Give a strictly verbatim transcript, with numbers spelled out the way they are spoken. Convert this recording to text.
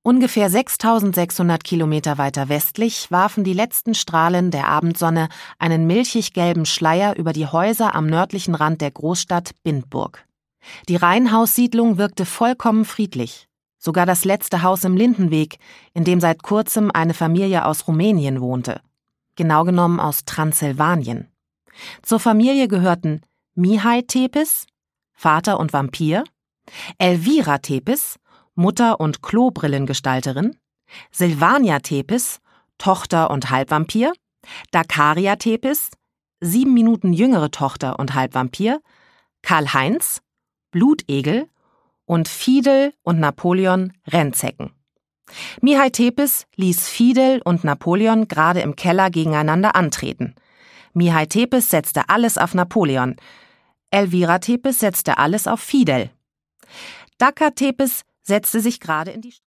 Ungefähr sechstausendsechshundert Kilometer weiter westlich warfen die letzten Strahlen der Abendsonne einen milchig-gelben Schleier über die Häuser am nördlichen Rand der Großstadt Bindburg. Die Reihenhaussiedlung wirkte vollkommen friedlich. Sogar das letzte Haus im Lindenweg, in dem seit kurzem eine Familie aus Rumänien wohnte. Genau genommen aus Transsilvanien. Zur Familie gehörten Mihai Tepes, Vater und Vampir, Elvira Tepes, Mutter und Klobrillengestalterin, Silvania Tepes, Tochter und Halbvampir, Dakaria Tepes, sieben Minuten jüngere Tochter und Halbvampir, Karl-Heinz, Blutegel und Fidel und Napoleon Rennzecken. Mihai Tepes ließ Fidel und Napoleon gerade im Keller gegeneinander antreten. Mihai Tepes setzte alles auf Napoleon. Elvira Tepes setzte alles auf Fidel. Daka Tepes setzte sich gerade in die